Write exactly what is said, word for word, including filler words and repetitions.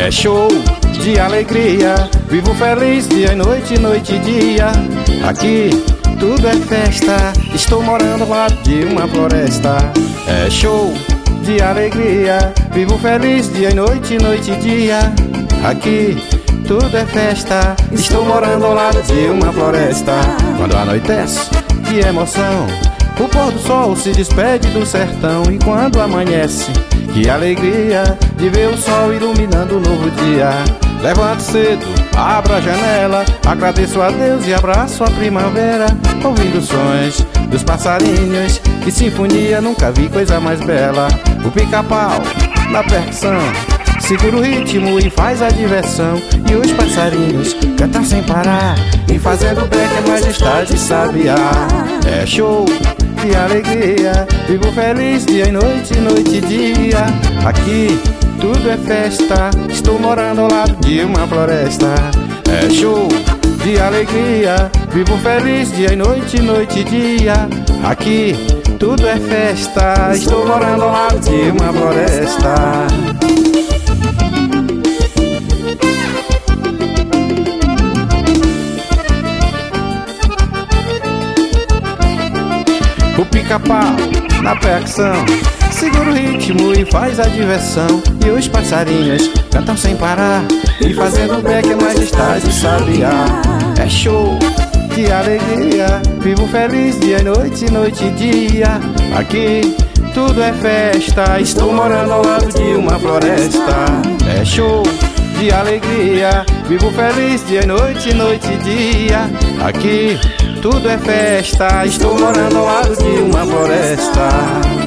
É show de alegria, vivo feliz dia e noite, noite e dia. Aqui tudo é festa, estou morando ao lado de uma floresta. É show de alegria, vivo feliz dia e noite, noite e dia. Aqui tudo é festa, estou morando ao lado de uma floresta. Quando anoitece, que emoção, o pôr do sol se despede do sertão. E quando amanhece, que alegria de ver o sol iluminando o novo dia. Levanto cedo, abro a janela, agradeço a Deus e abraço a primavera. Ouvindo sons dos passarinhos, que sinfonia, nunca vi coisa mais bela. O pica-pau na percussão segura o ritmo e faz a diversão. E os passarinhos cantam sem parar, e fazendo bem que a majestade sabiá. É show de alegria, vivo feliz dia e noite, noite e dia. Aqui tudo é festa, estou morando ao lado de uma floresta. É show de alegria, vivo feliz dia e noite, noite e dia. Aqui tudo é festa, estou morando ao lado de uma floresta. O pica-pau na percussão segura o ritmo e faz a diversão. E os passarinhos cantam sem parar, e fazendo bem que a majestade sabiá. É show de alegria, vivo feliz dia e noite, noite e dia. Aqui tudo é festa, estou morando ao lado de uma floresta. É show de alegria, vivo feliz dia e noite, noite e dia. Aqui tudo é festa, estou morando ao lado de uma floresta.